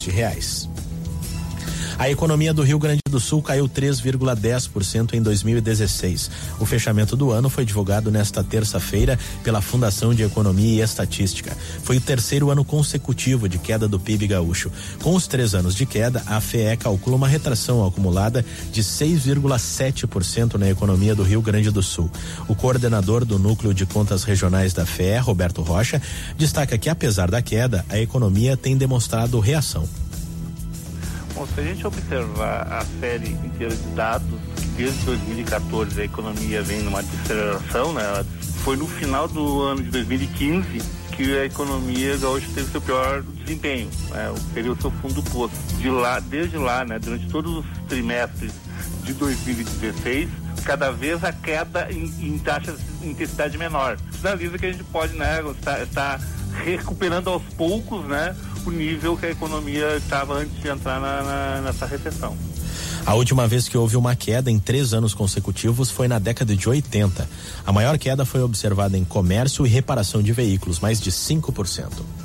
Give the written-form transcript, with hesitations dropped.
R$1.000. A economia do Rio Grande do Sul caiu 3,10% em 2016. O fechamento do ano foi divulgado nesta terça-feira pela Fundação de Economia e Estatística. Foi o terceiro ano consecutivo de queda do PIB gaúcho. Com os 3 anos de queda, a FEE calcula uma retração acumulada de 6,7% na economia do Rio Grande do Sul. O coordenador do Núcleo de Contas Regionais da FEE, Roberto Rocha, destaca que, apesar da queda, a economia tem demonstrado reação. Bom, se a gente observar a série inteira de dados, que desde 2014 a economia vem numa desaceleração, né? Foi no final do ano de 2015 que a economia gaúcha teve seu pior desempenho, né? Seria o seu fundo do poço. Desde lá, né? Durante todos os trimestres de 2016, cada vez a queda em taxa de intensidade menor. Sinaliza que a gente pode, né, estar recuperando aos poucos, né, o nível que a economia estava antes de entrar nessa recessão. A última vez que houve uma queda em 3 anos consecutivos foi na década de 80. A maior queda foi observada em comércio e reparação de veículos, mais de 5%.